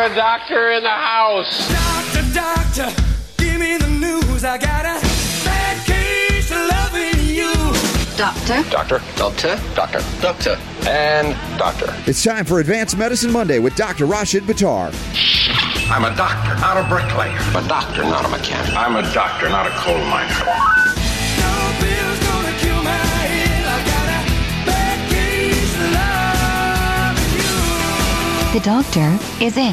a doctor in the house. Doctor, give me the news. I got a bad case of loving you. Doctor. Doctor. Doctor. Doctor. Doctor. And doctor. It's time for Advanced Medicine Monday with Dr. Rashid Buttar. I'm a doctor, not a bricklayer. I'm a doctor, not a mechanic. I'm a doctor, not a coal miner. No pill's gonna cure my head. I got a bad case of loving you. The doctor is in.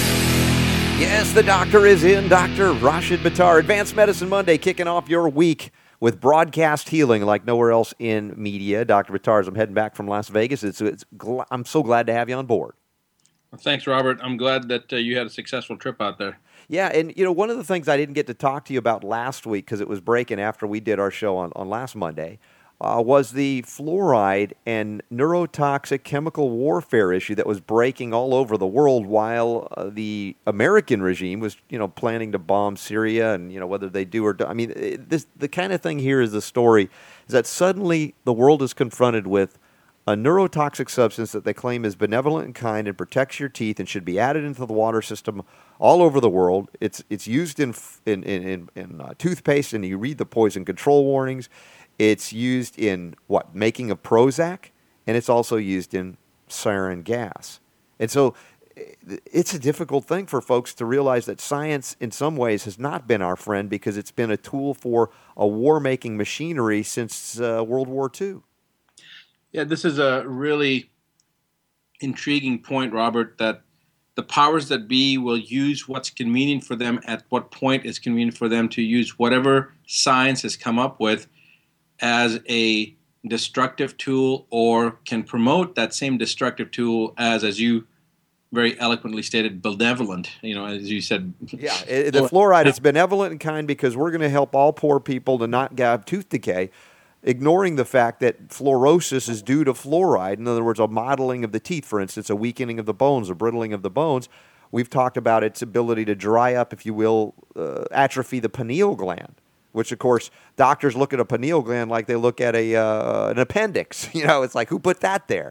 Yes, the doctor is in. Dr. Rashid Buttar. Advanced Medicine Monday, kicking off your week with broadcast healing like nowhere else in media. Dr. Buttar, as I'm heading back from Las Vegas, I'm so glad to have you on board. Well, thanks, Robert. I'm glad that you had a successful trip out there. Yeah, and one of the things I didn't get to talk to you about last week because it was breaking after we did our show on last Monday was the fluoride and neurotoxic chemical warfare issue that was breaking all over the world while the American regime was, planning to bomb Syria and, whether they do or don't. I mean, the kind of thing here is the story is that suddenly the world is confronted with a neurotoxic substance that they claim is benevolent in kind and protects your teeth and should be added into the water system all over the world. It's used in toothpaste, and you read the poison control warnings. It's used in making of Prozac, and it's also used in sarin gas. And so it's a difficult thing for folks to realize that science in some ways has not been our friend because it's been a tool for a war-making machinery since World War II. Yeah, this is a really intriguing point, Robert, that the powers that be will use what's convenient for them at what point is convenient for them to use whatever science has come up with as a destructive tool, or can promote that same destructive tool as you very eloquently stated, benevolent, as you said. Yeah, the fluoride is benevolent in kind because we're going to help all poor people to not have tooth decay, ignoring the fact that fluorosis is due to fluoride. In other words, a mottling of the teeth, for instance, a weakening of the bones, a brittling of the bones. We've talked about its ability to dry up, if you will, atrophy the pineal gland, which, of course, doctors look at a pineal gland like they look at an appendix. It's like, who put that there?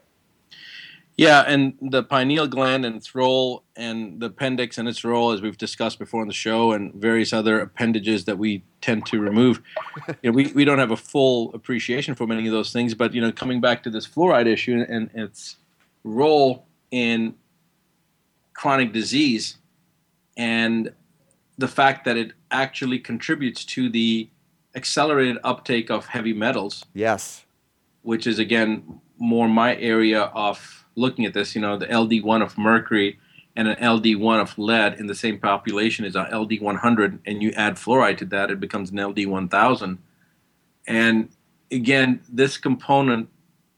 Yeah, and the pineal gland and its role, and the appendix and its role, as we've discussed before on the show, and various other appendages that we tend to remove. We don't have a full appreciation for many of those things, but coming back to this fluoride issue and its role in chronic disease, and the fact that it actually contributes to the accelerated uptake of heavy metals. Yes. Which is, again, more my area of looking at this. The LD1 of mercury and an LD1 of lead in the same population is an LD100, and you add fluoride to that, it becomes an LD1000. And again, this component,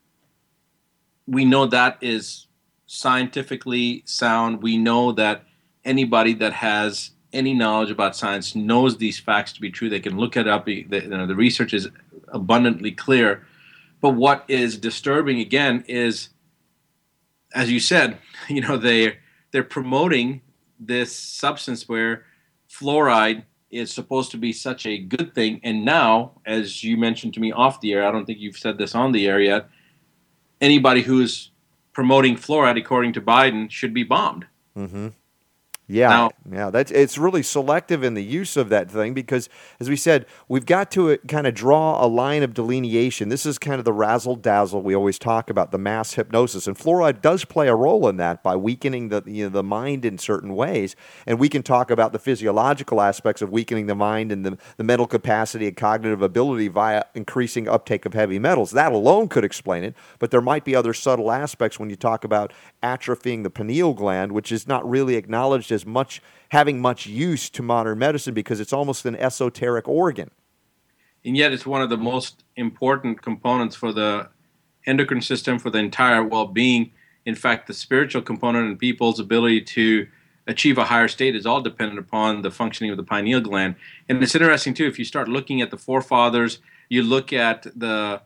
we know that is scientifically sound. We know that anybody that has any knowledge about science knows these facts to be true. They can look it up. The research is abundantly clear. But what is disturbing, again, is, as you said, they're promoting this substance where fluoride is supposed to be such a good thing. And now, as you mentioned to me off the air, I don't think you've said this on the air yet, anybody who's promoting fluoride, according to Biden, should be bombed. Mm-hmm. Yeah, it's really selective in the use of that thing because, as we said, we've got to kind of draw a line of delineation. This is kind of the razzle-dazzle we always talk about, the mass hypnosis, and fluoride does play a role in that by weakening the mind in certain ways. And we can talk about the physiological aspects of weakening the mind and the mental capacity and cognitive ability via increasing uptake of heavy metals. That alone could explain it, but there might be other subtle aspects when you talk about atrophying the pineal gland, which is not really acknowledged as much having much use to modern medicine because it's almost an esoteric organ. And yet it's one of the most important components for the endocrine system, for the entire well-being. In fact, the spiritual component and people's ability to achieve a higher state is all dependent upon the functioning of the pineal gland. And it's interesting, too, if you start looking at the forefathers, you look at the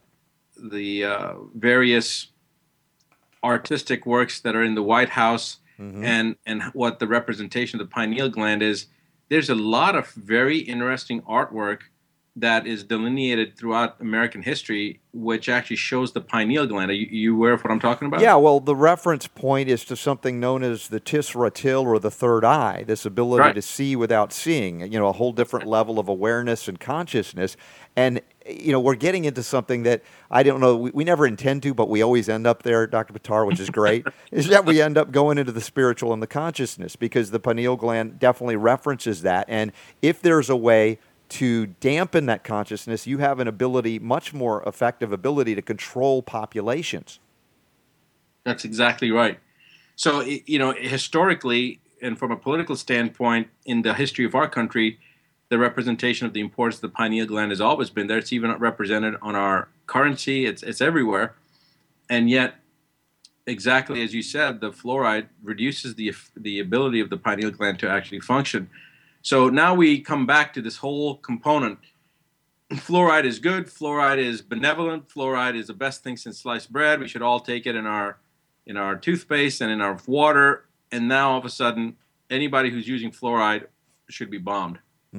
various artistic works that are in the White House, and what the representation of the pineal gland is, there's a lot of very interesting artwork that is delineated throughout American history, which actually shows the pineal gland. Are you aware of what I'm talking about? Yeah, well, the reference point is to something known as the Tisra Til, or the third eye, this ability Right. to see without seeing, a whole different level of awareness and consciousness. And, we're getting into something that I don't know, we never intend to, but we always end up there, Dr. Buttar, which is great, is that we end up going into the spiritual and the consciousness, because the pineal gland definitely references that. And if there's a way to dampen that consciousness, you have an ability, much more effective ability, to control populations. That's exactly right. So, historically, and from a political standpoint, in the history of our country, the representation of the importance of the pineal gland has always been there. It's even represented on our currency. It's everywhere. And yet, exactly as you said, the fluoride reduces the ability of the pineal gland to actually function. So now we come back to this whole component. Fluoride is good. Fluoride is benevolent. Fluoride is the best thing since sliced bread. We should all take it in our toothpaste and in our water. And now all of a sudden, anybody who's using fluoride should be bombed.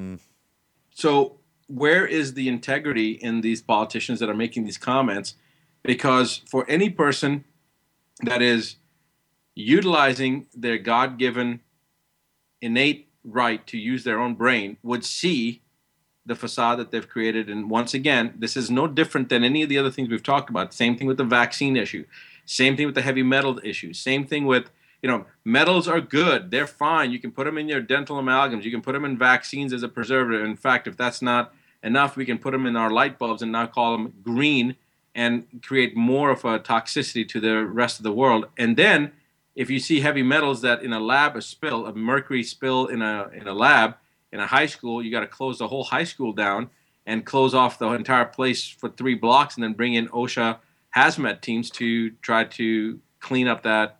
So where is the integrity in these politicians that are making these comments? Because for any person that is utilizing their God-given innate right to use their own brain would see the facade that they've created. And once again, this is no different than any of the other things we've talked about. Same thing with the vaccine issue. Same thing with the heavy metal issue. Same thing with, metals are good. They're fine. You can put them in your dental amalgams. You can put them in vaccines as a preservative. In fact, if that's not enough, we can put them in our light bulbs and now call them green and create more of a toxicity to the rest of the world. And then if you see heavy metals that in a lab, a mercury spill in a lab, in a high school, you got to close the whole high school down and close off the entire place for 3 blocks, and then bring in OSHA hazmat teams to try to clean up that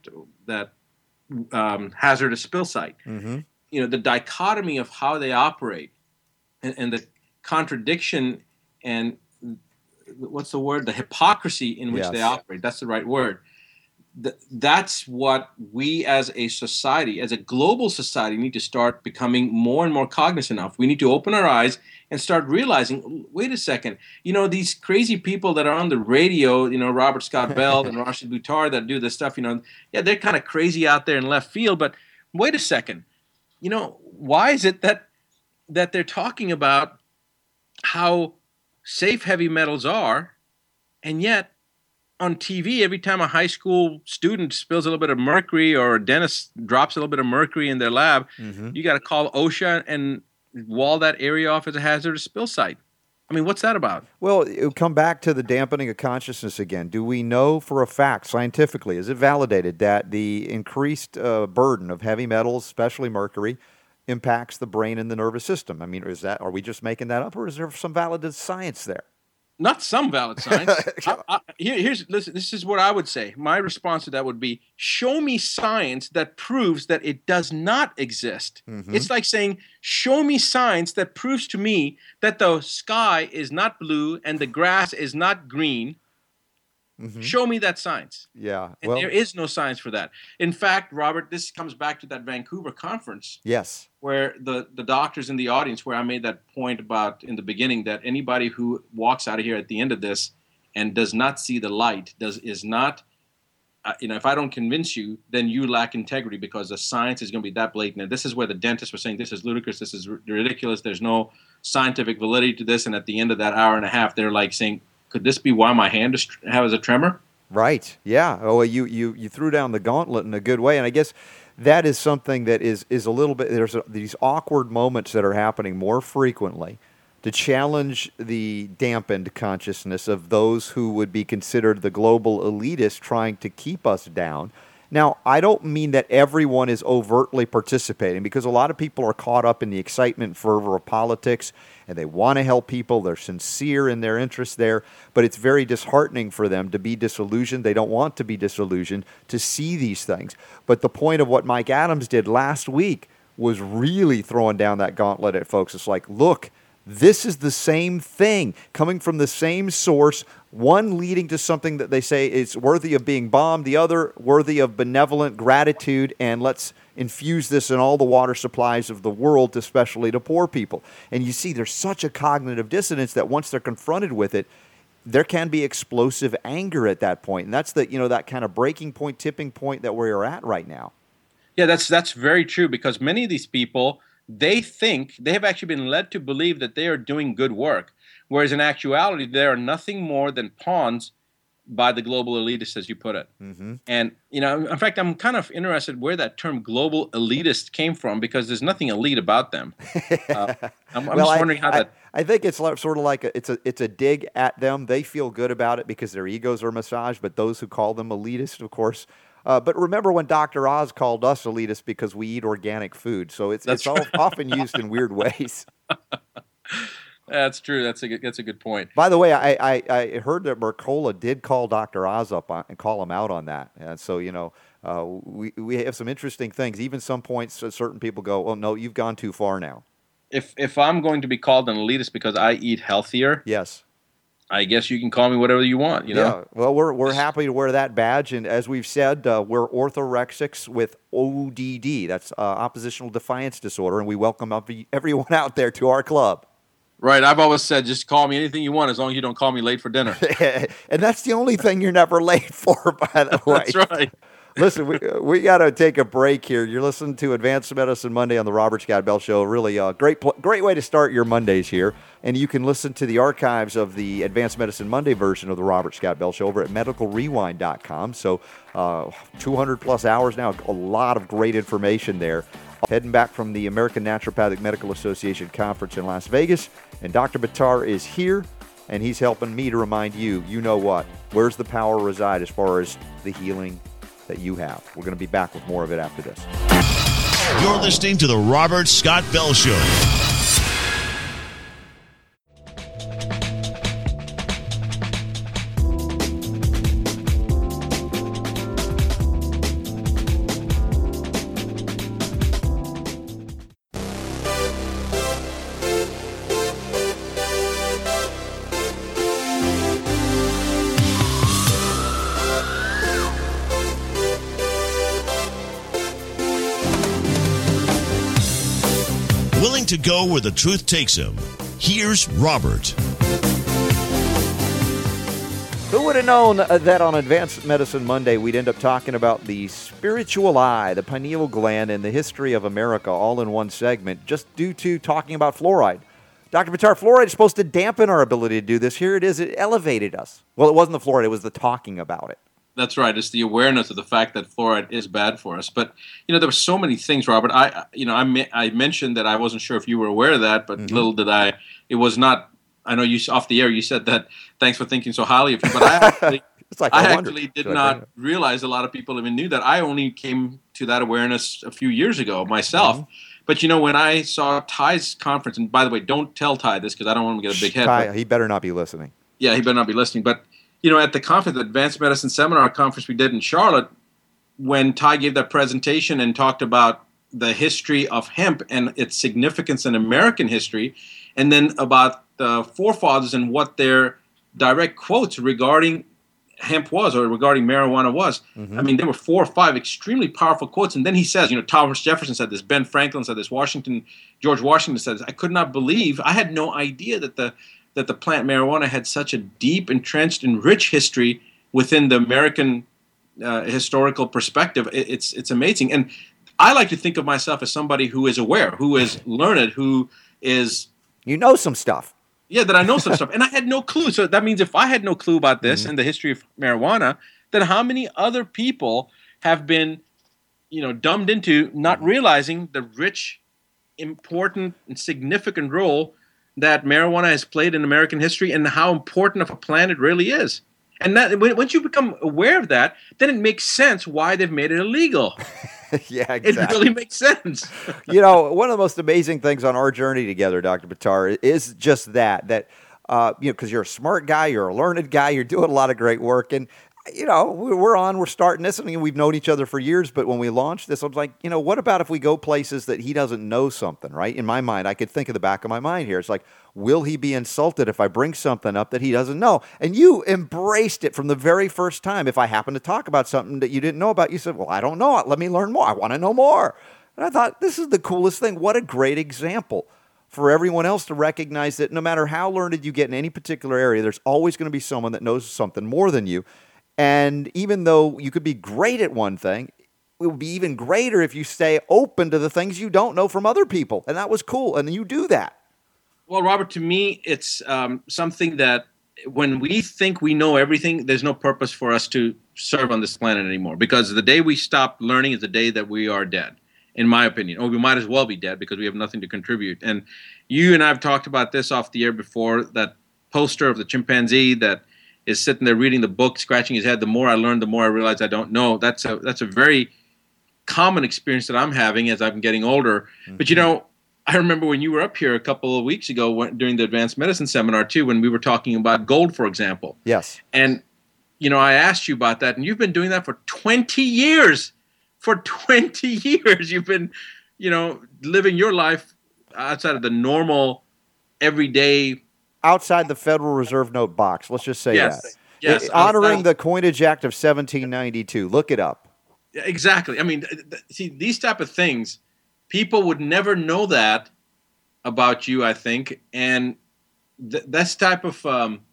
hazardous spill site. Mm-hmm. The dichotomy of how they operate and the contradiction and what's the word? The hypocrisy in which they operate. That's the right word. That's what we as a society, as a global society, need to start becoming more and more cognizant of. We need to open our eyes and start realizing, wait a second, these crazy people that are on the radio, Robert Scott Bell and Rashid Buttar that do this stuff, they're kind of crazy out there in left field, but wait a second, why is it that they're talking about how safe heavy metals are, and yet on TV, every time a high school student spills a little bit of mercury or a dentist drops a little bit of mercury in their lab, you got to call OSHA and wall that area off as a hazardous spill site. I mean, what's that about? Well, it'll come back to the dampening of consciousness again. Do we know for a fact, scientifically, is it validated that the increased burden of heavy metals, especially mercury, impacts the brain and the nervous system? I mean, are we just making that up, or is there some valid science there? Not some valid science. Listen, this is what I would say. My response to that would be, show me science that proves that it does not exist. Mm-hmm. It's like saying, show me science that proves to me that the sky is not blue and the grass is not green. Mm-hmm. Show me that science. Yeah. And there is no science for that. In fact, Robert, this comes back to that Vancouver conference. Yes. Where the doctors in the audience, where I made that point about in the beginning, that anybody who walks out of here at the end of this and does not see the light, is not, if I don't convince you, then you lack integrity, because the science is going to be that blatant. And this is where the dentists were saying, this is ludicrous, this is ridiculous, there's no scientific validity to this. And at the end of that hour and a half, they're like saying, could this be why my hand has a tremor? Right. Yeah. Oh, you threw down the gauntlet in a good way, and I guess that is something that is a little bit. There's these awkward moments that are happening more frequently to challenge the dampened consciousness of those who would be considered the global elitists trying to keep us down. Now, I don't mean that everyone is overtly participating, because a lot of people are caught up in the excitement and fervor of politics, and they want to help people. They're sincere in their interest there, but it's very disheartening for them to be disillusioned. They don't want to be disillusioned, to see these things. But the point of what Mike Adams did last week was really throwing down that gauntlet at folks. It's like, look, This is the same thing coming from the same source, one leading to something that they say is worthy of being bombed, the other worthy of benevolent gratitude, and let's infuse this in all the water supplies of the world, especially to poor people. And you see there's such a cognitive dissonance that once they're confronted with it, there can be explosive anger at that point. And that's that kind of breaking point, tipping point that we're at right now. Yeah, that's very true, because many of these people, they think they have actually been led to believe that they are doing good work, whereas in actuality, they are nothing more than pawns by the global elitists, as you put it. Mm-hmm. And, in fact, I'm kind of interested where that term global elitist came from, because there's nothing elite about them. I'm just wondering how that... I think it's sort of like it's a dig at them. They feel good about it because their egos are massaged, but those who call them elitist, of course. But remember when Dr. Oz called us elitist because we eat organic food. So it's often used in weird ways. That's true. That's a good point. By the way, I heard that Mercola did call Dr. Oz up and call him out on that. And so, we have some interesting things. Even some points, certain people go, "Oh no, you've gone too far now." If I'm going to be called an elitist because I eat healthier, yes, I guess you can call me whatever you want. Yeah. Well, we're happy to wear that badge, and as we've said, we're orthorexics with ODD. That's oppositional defiance disorder, and we welcome everyone out there to our club. Right. I've always said, just call me anything you want as long as you don't call me late for dinner. And that's the only thing you're never late for, by the way. That's right. Listen, we got to take a break here. You're listening to Advanced Medicine Monday on the Robert Scott Bell Show. Really a great way to start your Mondays here. And you can listen to the archives of the Advanced Medicine Monday version of the Robert Scott Bell Show over at medicalrewind.com. So 200-plus hours now, a lot of great information there. Heading back from the American Naturopathic Medical Association Conference in Las Vegas. And Dr. Buttar is here, and he's helping me to remind you, you know what? Where's the power reside as far as the healing that you have? We're going to be back with more of it after this. You're listening to the Robert Scott Bell Show. Willing to go where the truth takes him. Here's Robert. Who would have known that on Advanced Medicine Monday we'd end up talking about the spiritual eye, the pineal gland, and the history of America all in one segment, just due to talking about fluoride. Dr. Buttar, fluoride is supposed to dampen our ability to do this. Here it is. It elevated us. Well, it wasn't the fluoride. It was the talking about it. That's right. It's the awareness of the fact that fluoride is bad for us. But there were so many things, Robert. I mentioned that I wasn't sure if you were aware of that, but little did I. It was not. I know you off the air. You said that. Thanks for thinking so highly of me. But I actually did not realize a lot of people even knew that. I only came to that awareness a few years ago myself. Mm-hmm. But when I saw Ty's conference, and by the way, don't tell Ty this because I don't want him to get a big head. Ty, he better not be listening. Yeah, he better not be listening. But at the conference, the Advanced Medicine Seminar conference we did in Charlotte, when Ty gave that presentation and talked about the history of hemp and its significance in American history, and then about the forefathers and what their direct quotes regarding hemp was or regarding marijuana was. Mm-hmm. I mean, there were 4 or 5 extremely powerful quotes. And then he says, Thomas Jefferson said this, Ben Franklin said this, George Washington said this. I could not believe, I had no idea that the plant marijuana had such a deep, entrenched, and rich history within the American historical perspective. It's amazing. And I like to think of myself as somebody who is aware, who is learned, who is... You know some stuff. Yeah, that I know some stuff. And I had no clue. So that means if I had no clue about this and the history of marijuana, then how many other people have been, dumbed into not realizing the rich, important, and significant role that marijuana has played in American history and how important of a plant it really is. And that once you become aware of that, then it makes sense why they've made it illegal. Yeah, exactly. It really makes sense. One of the most amazing things on our journey together, Dr. Buttar, is just that because you're a smart guy, you're a learned guy, you're doing a lot of great work. And we're starting this. I mean, we've known each other for years, but when we launched this, I was like, what about if we go places that he doesn't know something, right? In my mind, I could think of the back of my mind here. It's like, will he be insulted if I bring something up that he doesn't know? And you embraced it from the very first time. If I happen to talk about something that you didn't know about, you said, well, I don't know. Let me learn more. I want to know more. And I thought, this is the coolest thing. What a great example for everyone else to recognize that no matter how learned you get in any particular area, there's always going to be someone that knows something more than you. And even though you could be great at one thing, it would be even greater if you stay open to the things you don't know from other people. And that was cool. And you do that. Well, Robert, to me, it's something that when we think we know everything, there's no purpose for us to serve on this planet anymore. Because the day we stop learning is the day that we are dead, in my opinion. Or we might as well be dead because we have nothing to contribute. And you and I have talked about this off the air before, that poster of the chimpanzee that is sitting there reading the book, scratching his head. The more I learn, the more I realize I don't know. That's a very common experience that I'm having as I'm getting older. Mm-hmm. But, I remember when you were up here a couple of weeks ago during the advanced medicine seminar, too, when we were talking about gold, for example. Yes. And, I asked you about that, and you've been doing that for 20 years. For 20 years, you've been, living your life outside of the normal, everyday, outside the Federal Reserve note box. Let's just say that. Yes. Honoring the Coinage Act of 1792. Look it up. Exactly. I mean, see, these type of things, people would never know that about you, I think. And this type of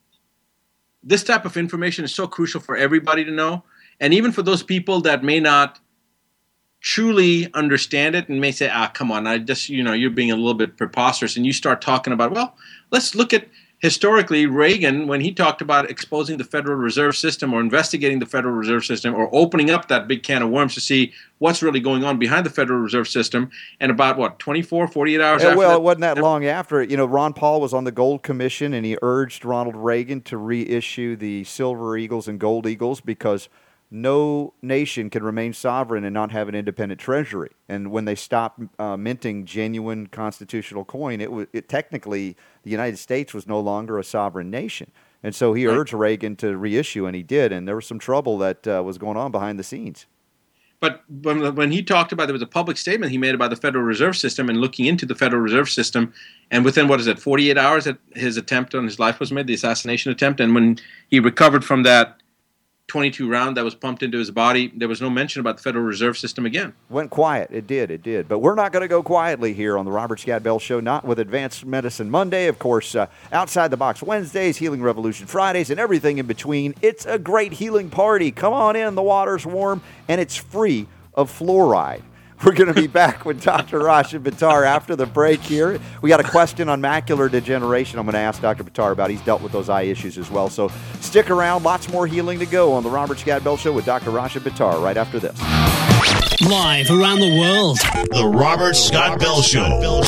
information is so crucial for everybody to know. And even for those people that may not truly understand it and may say, come on, you're being a little bit preposterous. And you start talking about, well, let's look at historically Reagan, when he talked about exposing the Federal Reserve System or investigating the Federal Reserve System or opening up that big can of worms to see what's really going on behind the Federal Reserve System. And about, 48 hours after it wasn't that long after it. Ron Paul was on the Gold Commission, and he urged Ronald Reagan to reissue the Silver Eagles and Gold Eagles because no nation can remain sovereign and not have an independent treasury. And when they stopped minting genuine constitutional coin, it technically the United States was no longer a sovereign nation. And so he urged Reagan to reissue, and he did. And there was some trouble that was going on behind the scenes. But when he talked about, there was a public statement he made about the Federal Reserve System and looking into the Federal Reserve System. And within, 48 hours, his attempt on his life was made, the assassination attempt. And when he recovered from that 22 round that was pumped into his body, there was no mention about the Federal Reserve System again. Went quiet. It did. But we're not going to go quietly here on the Robert Scott Bell Show, not with Advanced Medicine Monday. Of course, Outside the Box Wednesdays, Healing Revolution Fridays, and everything in between. It's a great healing party. Come on in. The water's warm, and it's free of fluoride. We're going to be back with Dr. Rashid Buttar after the break here. We got a question on macular degeneration I'm going to ask Dr. Buttar about. He's dealt with those eye issues as well. So stick around. Lots more healing to go on the Robert Scott Bell Show with Dr. Rashid Buttar right after this. Live around the world. The Robert Scott Bell Show.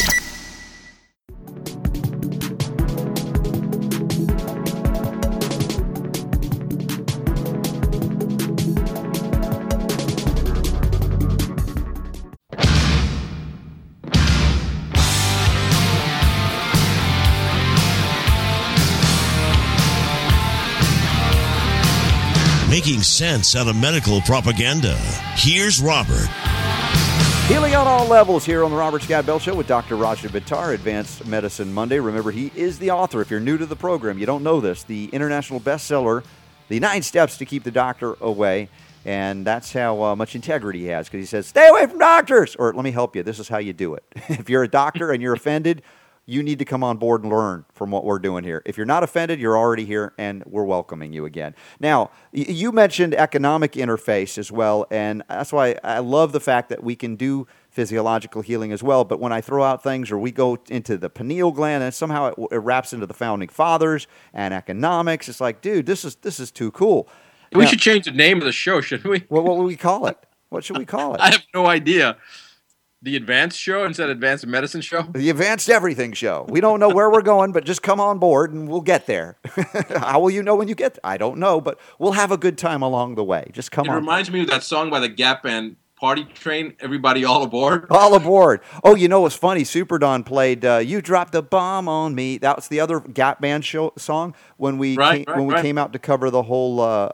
Making sense out of medical propaganda. Here's Robert. Healing on all levels here on the Robert Scott Bell Show with Dr. Rashid Buttar, Advanced Medicine Monday. Remember, he is the author, if you're new to the program, you don't know this, the international bestseller, The 9 Steps to Keep the Doctor Away. And that's how much integrity he has, because he says, stay away from doctors. Or let me help you. This is how you do it. If you're a doctor and you're offended, you need to come on board and learn from what we're doing here. If you're not offended, you're already here, and we're welcoming you again. Now, you mentioned economic interface as well, and that's why I love the fact that we can do physiological healing as well. But when I throw out things, or we go into the pineal gland, and somehow it wraps into the founding fathers and economics, it's like, dude, this is too cool. We should change the name of the show, shouldn't we? What would we call it? What should we call it? I have no idea. The Advanced Show instead of Advanced Medicine Show? The Advanced Everything Show. We don't know where we're going, but just come on board and we'll get there. How will you know when you get there? I don't know, but we'll have a good time along the way. Just come on. It reminds me of that song by the Gap Band, party train, everybody all aboard. All aboard. Oh, you know what's funny? Super Don played "You Dropped the Bomb on Me." That was the other Gap Band song when we came out to cover the whole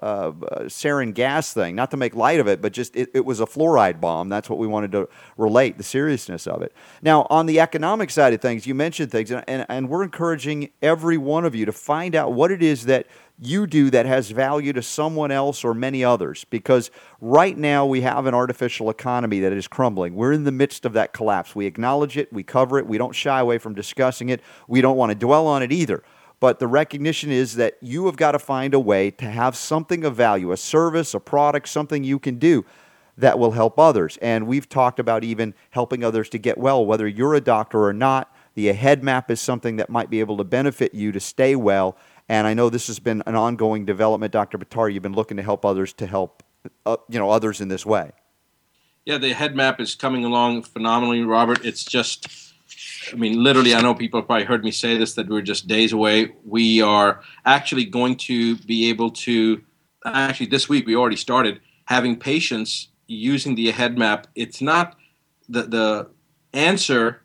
sarin gas thing. Not to make light of it, but just it was a fluoride bomb. That's what we wanted to relate, the seriousness of it. Now, on the economic side of things, you mentioned things, and we're encouraging every one of you to find out what it is that you do that has value to someone else or many others, because right now we have an artificial economy that is crumbling. We're in the midst of that collapse. We acknowledge it, we cover it, we don't shy away from discussing it, we don't want to dwell on it either. But the recognition is that you have got to find a way to have something of value, a service, a product, something you can do that will help others. And we've talked about even helping others to get well, whether you're a doctor or not. The AHEAD map is something that might be able to benefit you to stay well. And I know this has been an ongoing development, Dr. Buttar. You've been looking to help others to help, others in this way. Yeah, the AHEAD map is coming along phenomenally, Robert. It's just, literally, I know people have probably heard me say this, that we're just days away. We are actually going to be able to, this week we already started having patients using the AHEAD map. It's not, the answer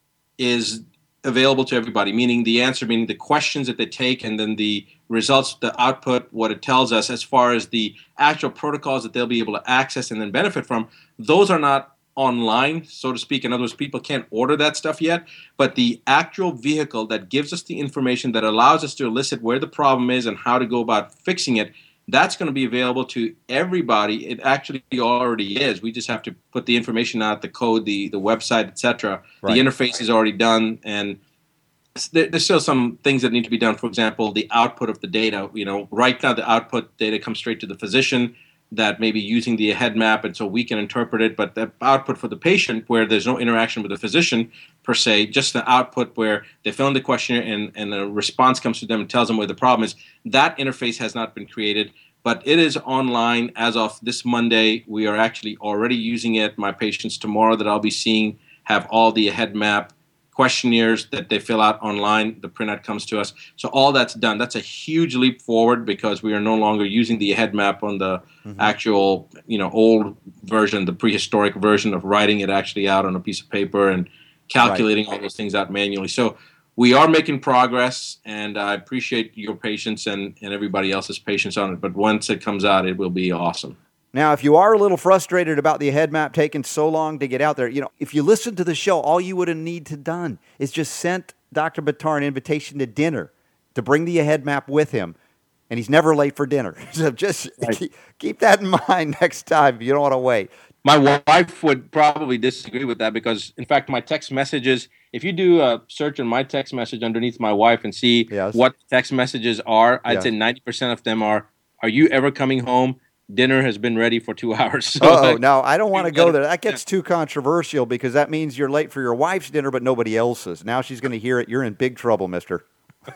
is available to everybody, meaning the questions that they take, and then the results, the output, what it tells us as far as the actual protocols that they'll be able to access and then benefit from. Those are not online, so to speak. In other words, people can't order that stuff yet, but the actual vehicle that gives us the information that allows us to elicit where the problem is and how to go about fixing it, that's going to be available to everybody. It actually already is. We just have to put the information out, the code, the website, etc. Right. The interface is already done, and there's still some things that need to be done. For example, the output of the data. Right now the output data comes straight to the physician that may be using the AHEAD map, and so we can interpret it. But the output for the patient, where there's no interaction with the physician per se, just the output where they fill in the questionnaire and a response comes to them and tells them where the problem is, that interface has not been created. But it is online as of this Monday. We are actually already using it. My patients tomorrow that I'll be seeing have all the AHEAD map questionnaires that they fill out online. The printout comes to us. So all that's done. That's a huge leap forward, because we are no longer using the AHEAD map on the actual, old version, the prehistoric version of writing it actually out on a piece of paper and calculating all those things out manually. So we are making progress, and I appreciate your patience and everybody else's patience on it. But once it comes out, it will be awesome. Now, if you are a little frustrated about the AHEAD map taking so long to get out there, if you listen to the show, all you would have need to done is just sent Dr. Buttar an invitation to dinner to bring the AHEAD map with him, and he's never late for dinner. So just keep that in mind next time. You don't want to wait. My wife would probably disagree with that, because, in fact, my text messages, if you do a search on my text message underneath my wife and see what text messages are, I'd say 90% of them are you ever coming home? Dinner has been ready for 2 hours. So no, I don't want to go there. That gets too controversial, because that means you're late for your wife's dinner, but nobody else's. Now she's going to hear it. You're in big trouble, mister.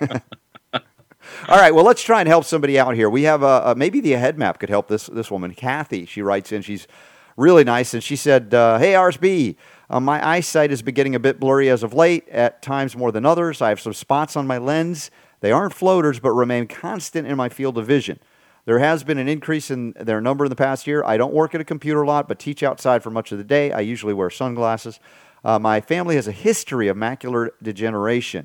All right, well, let's try and help somebody out here. We have maybe the AHEAD map could help this woman, Kathy. She writes in. She's really nice, and she said, hey, RSB, my eyesight has been getting a bit blurry as of late, at times more than others. I have some spots on my lens. They aren't floaters, but remain constant in my field of vision. There has been an increase in their number in the past year. I don't work at a computer a lot, but teach outside for much of the day. I usually wear sunglasses. My family has a history of macular degeneration.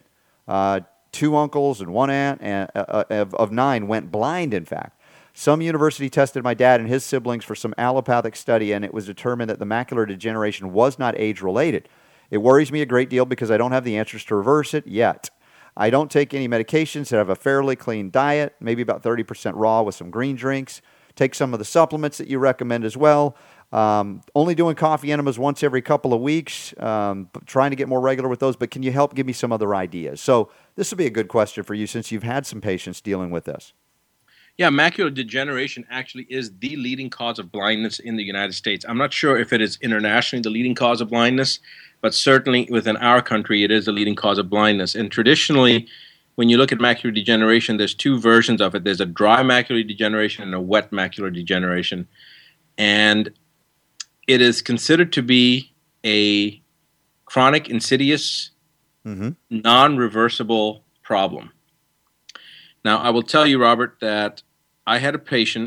2 uncles and 1 aunt of 9 went blind, in fact. Some university tested my dad and his siblings for some allopathic study, and it was determined that the macular degeneration was not age-related. It worries me a great deal because I don't have the answers to reverse it yet. I don't take any medications, have a fairly clean diet, maybe about 30% raw with some green drinks. Take some of the supplements that you recommend as well. Only doing coffee enemas once every couple of weeks, trying to get more regular with those, but can you help give me some other ideas? So this would be a good question for you, since you've had some patients dealing with this. Yeah, macular degeneration actually is the leading cause of blindness in the United States. I'm not sure if it is internationally the leading cause of blindness, but certainly within our country, it is the leading cause of blindness. And traditionally, when you look at macular degeneration, there's 2 versions of it. There's a dry macular degeneration and a wet macular degeneration. And it is considered to be a chronic, insidious, non-reversible problem. Now, I will tell you, Robert, that I had a patient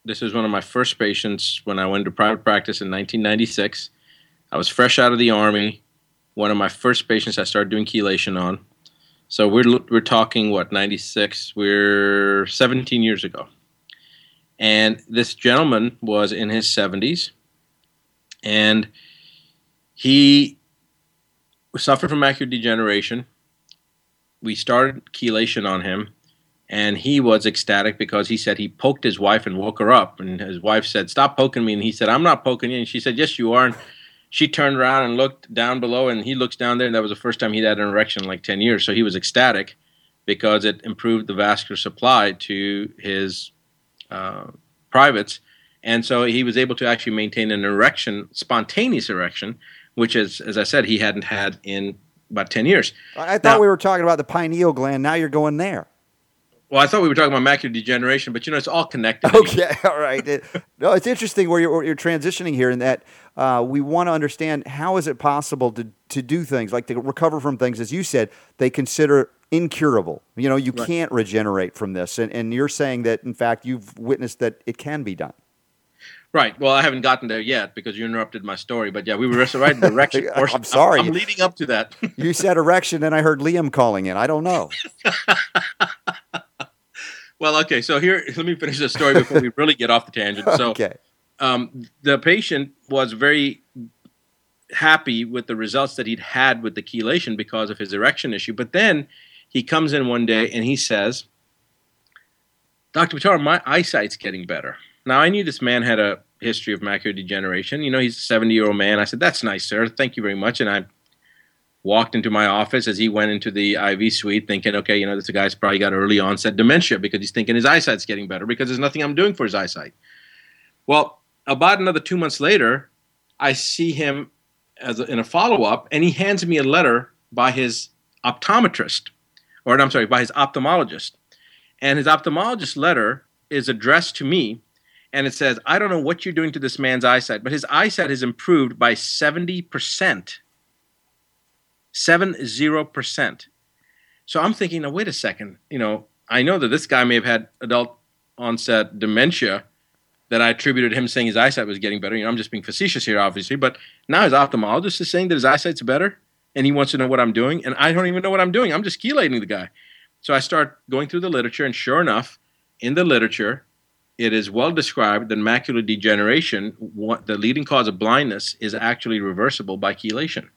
This was one of my first patients when I went to private practice in 1996. I was fresh out of the Army. One of my first patients I started doing chelation on. So we're talking, 96? We're 17 years ago. And this gentleman was in his 70s. And he suffered from macular degeneration. We started chelation on him. And he was ecstatic because he said he poked his wife and woke her up. And his wife said, "Stop poking me." And he said, "I'm not poking you." And she said, "Yes, you are." And she turned around and looked down below, and he looks down there, and that was the first time he'd had an erection in like 10 years. So he was ecstatic because it improved the vascular supply to his privates. And so he was able to actually maintain an erection, spontaneous erection, which is, as I said, he hadn't had in about 10 years. I thought we were talking about the pineal gland. Now you're going there. Well, I thought we were talking about macular degeneration, but, it's all connected. Okay, all right. No, it's interesting where you're transitioning here in that we want to understand how is it possible to do things, like to recover from things, as you said, they consider incurable. You can't regenerate from this. And you're saying that, in fact, you've witnessed that it can be done. Right. Well, I haven't gotten there yet because you interrupted my story. But, yeah, we were right in the erection portion. I'm sorry. I'm leading up to that. You said erection, and I heard Liam calling in. I don't know. Well, okay, so here, let me finish the story before we really get off the tangent. So, okay. The patient was very happy with the results that he'd had with the chelation because of his erection issue. But then he comes in one day and he says, "Dr. Buttar, my eyesight's getting better." Now, I knew this man had a history of macular degeneration. He's a 70-year-old man. I said, "That's nice, sir. Thank you very much." And I walked into my office as he went into the IV suite thinking, okay, this guy's probably got early onset dementia because he's thinking his eyesight's getting better because there's nothing I'm doing for his eyesight. Well, about another 2 months later, I see him in a follow-up, and he hands me a letter by his optometrist, by his ophthalmologist. And his ophthalmologist letter is addressed to me, and it says, "I don't know what you're doing to this man's eyesight, but his eyesight has improved by 70%. 70%. So I'm thinking, now, wait a second. I know that this guy may have had adult onset dementia that I attributed him saying his eyesight was getting better. I'm just being facetious here, obviously. But now his ophthalmologist is saying that his eyesight's better, and he wants to know what I'm doing. And I don't even know what I'm doing. I'm just chelating the guy. So I start going through the literature, and sure enough, in the literature, it is well described that macular degeneration, the leading cause of blindness, is actually reversible by chelation.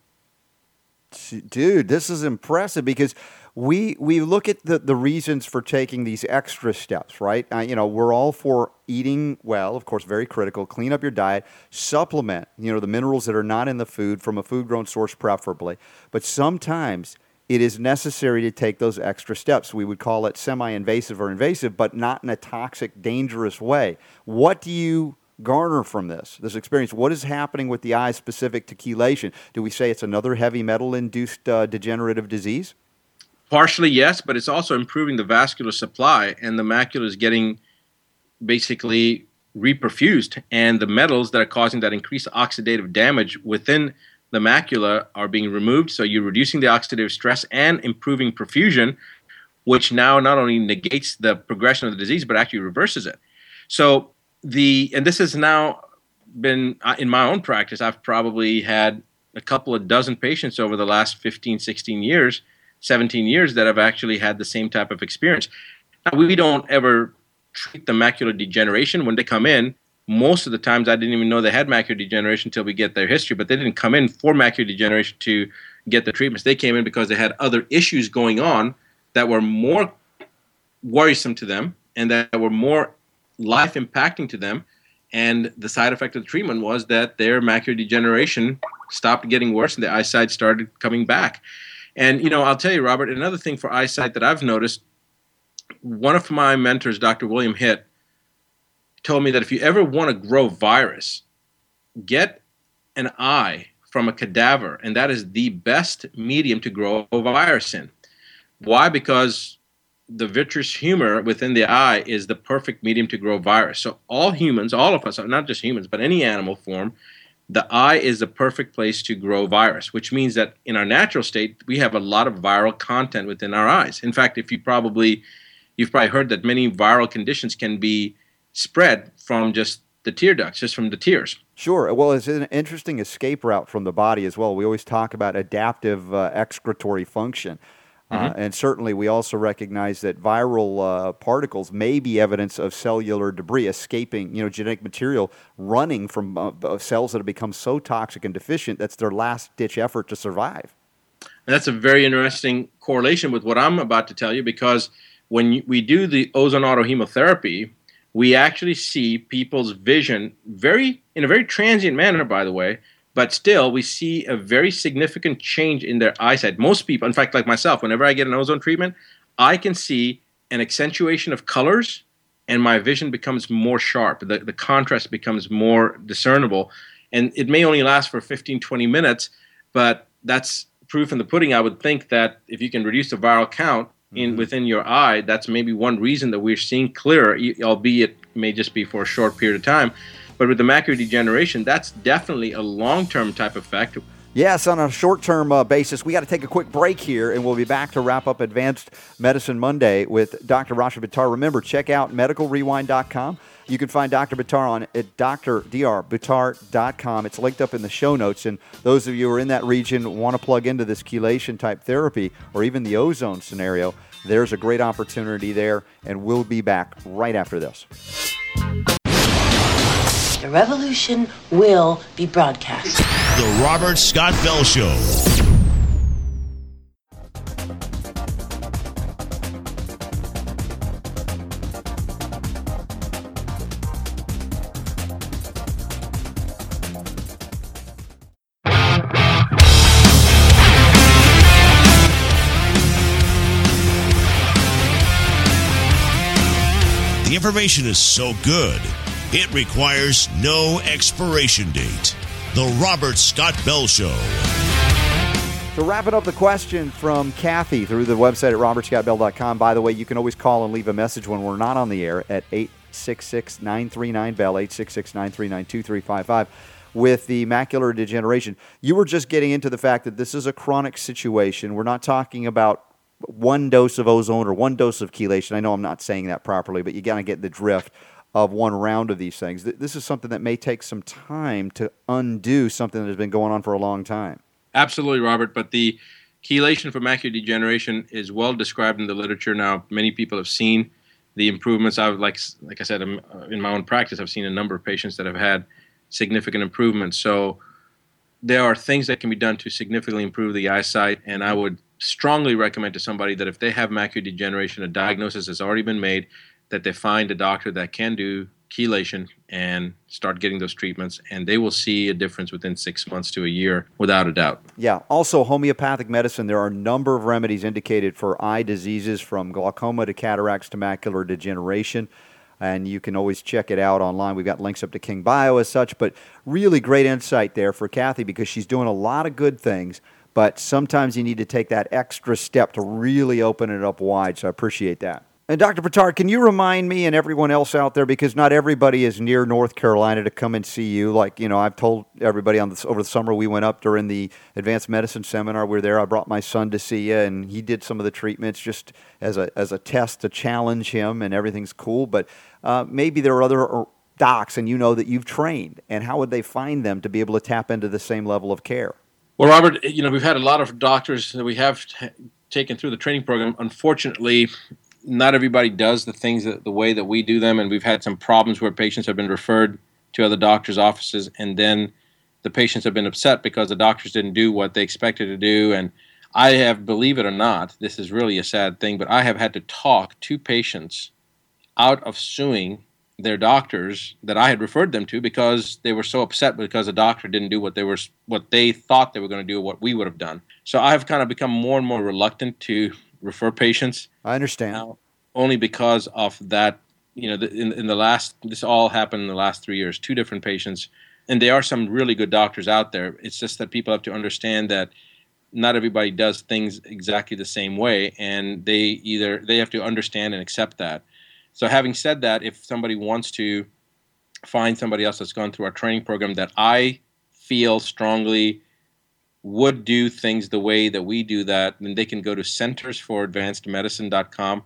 Dude, this is impressive because we look at the reasons for taking these extra steps, right? We're all for eating well, of course, very critical. Clean up your diet, supplement, the minerals that are not in the food from a food-grown source preferably. But sometimes it is necessary to take those extra steps. We would call it semi-invasive or invasive, but not in a toxic, dangerous way. What do you garner from this experience? What is happening with the eye specific to chelation? Do we say it's another heavy metal-induced degenerative disease? Partially, yes, but it's also improving the vascular supply, and the macula is getting basically reperfused, and the metals that are causing that increased oxidative damage within the macula are being removed, so you're reducing the oxidative stress and improving perfusion, which now not only negates the progression of the disease, but actually reverses it. So and this has now been, in my own practice, I've probably had a couple of dozen patients over the last 15, 16 years, 17 years that have actually had the same type of experience. Now, we don't ever treat the macular degeneration when they come in. Most of the times I didn't even know they had macular degeneration until we get their history, but they didn't come in for macular degeneration to get the treatments. They came in because they had other issues going on that were more worrisome to them and that were more life impacting to them. And the side effect of the treatment was that their macular degeneration stopped getting worse and their eyesight started coming back. And, I'll tell you, Robert, another thing for eyesight that I've noticed, one of my mentors, Dr. William Hitt, told me that if you ever want to grow virus, get an eye from a cadaver, and that is the best medium to grow a virus in. Why? Because the vitreous humor within the eye is the perfect medium to grow virus. So all humans, all of us, not just humans, but any animal form, the eye is the perfect place to grow virus, which means that in our natural state, we have a lot of viral content within our eyes. In fact, you've probably heard that many viral conditions can be spread from just the tear ducts, just from the tears. Sure. Well, it's an interesting escape route from the body as well. We always talk about adaptive excretory function. And certainly we also recognize that viral particles may be evidence of cellular debris escaping, genetic material running from cells that have become so toxic and deficient that's their last-ditch effort to survive. And that's a very interesting correlation with what I'm about to tell you, because when we do the ozone autohemotherapy, we actually see people's vision in a very transient manner, by the way, but still we see a very significant change in their eyesight. Most people, in fact, like myself, whenever I get an ozone treatment, I can see an accentuation of colors and my vision becomes more sharp. The contrast becomes more discernible. And it may only last for 15, 20 minutes, but that's proof in the pudding. I would think that if you can reduce the viral count within your eye, that's maybe one reason that we're seeing clearer, albeit it may just be for a short period of time. But with the macular degeneration, that's definitely a long-term type effect. Yes, on a short-term basis. We got to take a quick break here, and we'll be back to wrap up Advanced Medicine Monday with Dr. Rashid Buttar. Remember, check out medicalrewind.com. You can find Dr. Buttar at drbuttar.com. It's linked up in the show notes. And those of you who are in that region want to plug into this chelation-type therapy or even the ozone scenario, there's a great opportunity there, and we'll be back right after this. The revolution will be broadcast. The Robert Scott Bell Show. The information is so good, it requires no expiration date. The Robert Scott Bell Show. So wrapping up the question from Kathy through the website at robertscottbell.com. By the way, you can always call and leave a message when we're not on the air at 866-939-BELL, 866-939-2355. With the macular degeneration, you were just getting into the fact that this is a chronic situation. We're not talking about one dose of ozone or one dose of chelation. I know I'm not saying that properly, but you got to get the drift of one round of these things. This is something that may take some time to undo something that has been going on for a long time. Absolutely, Robert. But the chelation for macular degeneration is well described in the literature now. Many people have seen the improvements. Like I said, in my own practice, I've seen a number of patients that have had significant improvements. So there are things that can be done to significantly improve the eyesight, and I would strongly recommend to somebody that if they have macular degeneration, a diagnosis has already been made, that they find a doctor that can do chelation and start getting those treatments, and they will see a difference within 6 months to a year, without a doubt. Yeah. Also, homeopathic medicine, there are a number of remedies indicated for eye diseases, from glaucoma to cataracts to macular degeneration, and you can always check it out online. We've got links up to King Bio as such, but really great insight there for Kathy, because she's doing a lot of good things, but sometimes you need to take that extra step to really open it up wide, so I appreciate that. And Dr. Buttar, can you remind me and everyone else out there, because not everybody is near North Carolina, to come and see you? Like, I've told everybody over the summer we went up during the advanced medicine seminar. We were there. I brought my son to see you, and he did some of the treatments just as a test to challenge him, and everything's cool. But maybe there are other docs, and that you've trained, and how would they find them to be able to tap into the same level of care? Well, Robert, we've had a lot of doctors that we have taken through the training program. Unfortunately, not everybody does the things the way that we do them, and we've had some problems where patients have been referred to other doctors' offices, and then the patients have been upset because the doctors didn't do what they expected to do. And I have, believe it or not, this is really a sad thing, but I have had to talk to patients out of suing their doctors that I had referred them to, because they were so upset because the doctor didn't do what they thought they were going to do, what we would have done. So I've kind of become more and more reluctant to refer patients. I understand. Only because of that, this all happened in the last 3 years, 2 different patients, and there are some really good doctors out there. It's just that people have to understand that not everybody does things exactly the same way, and they have to understand and accept that. So having said that, if somebody wants to find somebody else that's gone through our training program that I feel strongly would do things the way that we do that, then they can go to centersforadvancedmedicine.com,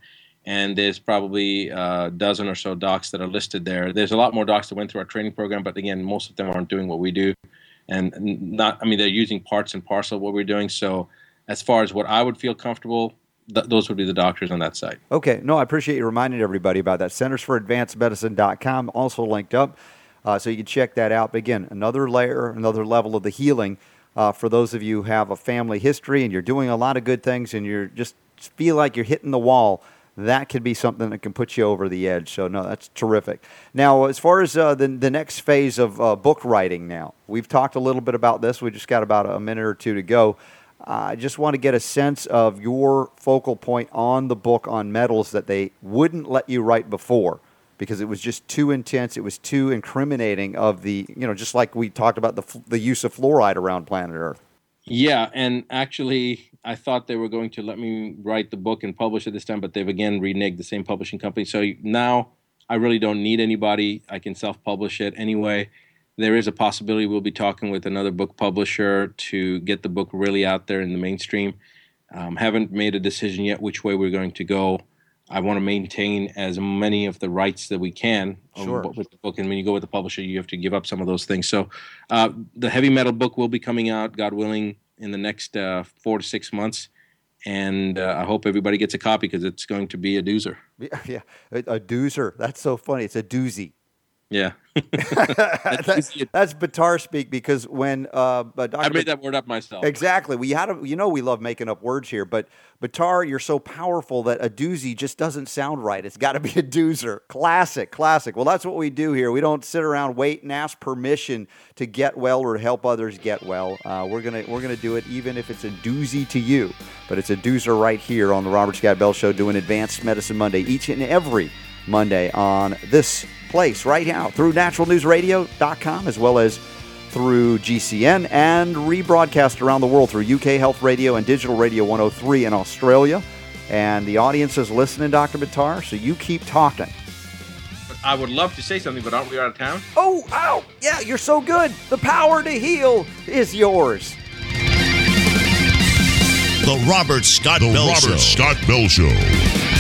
and there's probably a dozen or so docs that are listed there. There's a lot more docs that went through our training program, but again, most of them aren't doing what we do, and they're using parts and parcel of what we're doing. So as far as what I would feel comfortable, those would be the doctors on that site. Okay. No, I appreciate you reminding everybody about that. CentersForAdvancedMedicine.com, also linked up, so you can check that out. But again, another layer, another level of the healing for those of you who have a family history and you're doing a lot of good things and you're just feel like you're hitting the wall. That could be something that can put you over the edge. So, no, that's terrific. Now, as far as the next phase of book writing now, we've talked a little bit about this. We just got about a minute or two to go. I just want to get a sense of your focal point on the book on metals that they wouldn't let you write before because it was just too intense. It was too incriminating of the, just like we talked about the use of fluoride around planet Earth. Yeah, and actually, I thought they were going to let me write the book and publish it this time, but they've again reneged, the same publishing company. So now I really don't need anybody. I can self-publish it anyway. There is a possibility we'll be talking with another book publisher to get the book really out there in the mainstream. Haven't made a decision yet which way we're going to go. I want to maintain as many of the rights that we can with the book. And when you go with the publisher, you have to give up some of those things. So the heavy metal book will be coming out, God willing, in the next 4 to 6 months. And I hope everybody gets a copy because it's going to be a doozer. Yeah, a doozer. That's so funny. It's a doozy. Yeah. That's Baatar speak because when Dr. I made that word up myself. Exactly. We love making up words here, but Baatar, you're so powerful that a doozy just doesn't sound right. It's got to be a doozer. Classic. Well, that's what we do here. We don't sit around, wait, and ask permission to get well or help others get well. We're gonna do it even if it's a doozy to you, but it's a doozer right here on the Robert Scott Bell Show, doing Advanced Medicine Monday each and every Monday on this place right now through naturalnewsradio.com as well as through GCN and rebroadcast around the world through UK Health Radio and Digital Radio 103 in Australia. And the audience is listening, Dr. Baatar, so you keep talking. But I would love to say something, but aren't we out of town? Oh, yeah, you're so good. The power to heal is yours. The Robert Scott Bell Show.